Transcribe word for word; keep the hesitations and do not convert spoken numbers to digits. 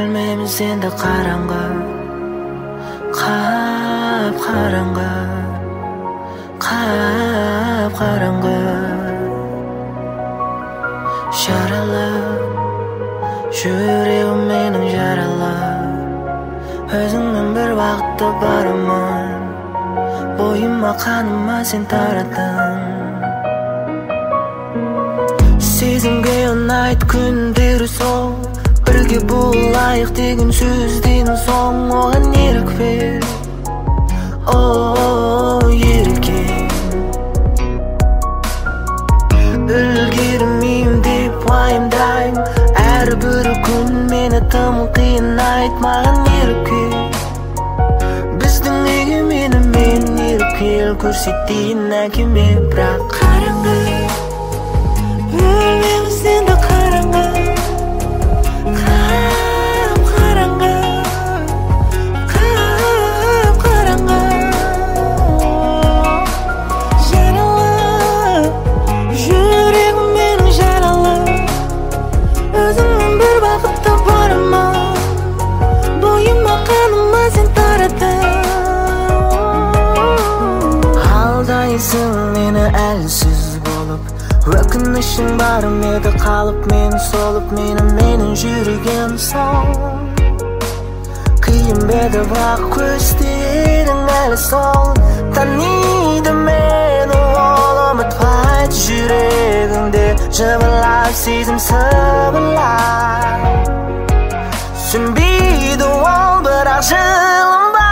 Bölmemiz endi qarаңғы, qap qarаңғы, qap qarаңғы. Jaralı, жүрегім менің жаралы. Өзіңмен бір вақытта барамын, бойыма қаныма сен тараттың. Сезімге ұнайды күндері сол, бірге болайық деген сөзден соң оған ерік бер, о, ерке. Үлгермеймін деп уайымдаймын, әрбір күн мені тым қинайды. Маған еріп кел, біздің үйге менімен еріп кел, көрсетейін әкеме. Бірақ қараңғы, бөлмеміз енді қараңғы, қап қараңғы, қап қараңғы. Жаралы, жүрегім менің жаралы. Өзіңмен бір бақытта барамын, бойыма қаныма сен тараттың. Алдайсың мені әлсіз болып, өкінішің барым еді қалып мен солып. Мені менің жүрегім сол, қиын беді бірақ көздерің әлі сол. Таниды мені ол, ұмытпайды жүрегіңде жыбырлап сезім сыбырлап. Сөнбейді ол бірақ жылынбай.